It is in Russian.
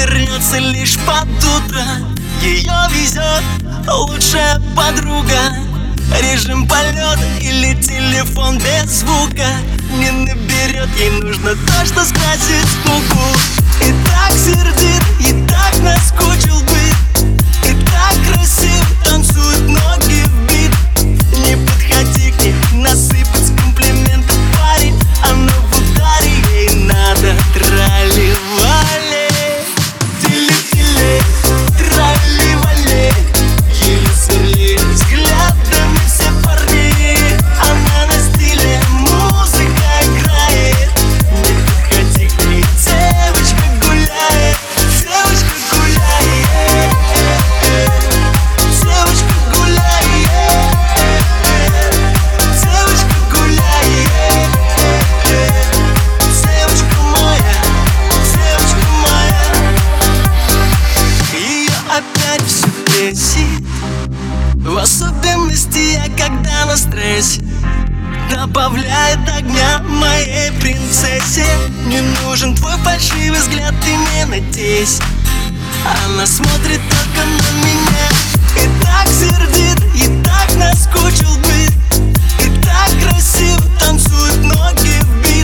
вернется лишь под утро. Ее везет лучшая подруга. Режим полета или телефон без звука не наберет, ей нужно то, что скрасит скуку. И так сердит, и так наскучил быт, и так красив, танцуют ноги в бит. Не подходи к ней, насыпать комплименты парень, она в ударе, ей надо трали-вали. Тили-тили, трали-вали, еле сверлит взглядами все парни. Она на стиле, музыка играет, не подходи к ней, девочка гуляет, девочка гуляет, девочка гуляет, девочка гуляет, девочка моя, девочка моя. Ее опять все бесит, в особенности я, когда на стрессе, добавляет огня моей принцессе. Не нужен твой фальшивый взгляд, ты не надейся, она смотрит только на меня. И так сердит, и так наскучил быт, и так красиво танцуют ноги в бит.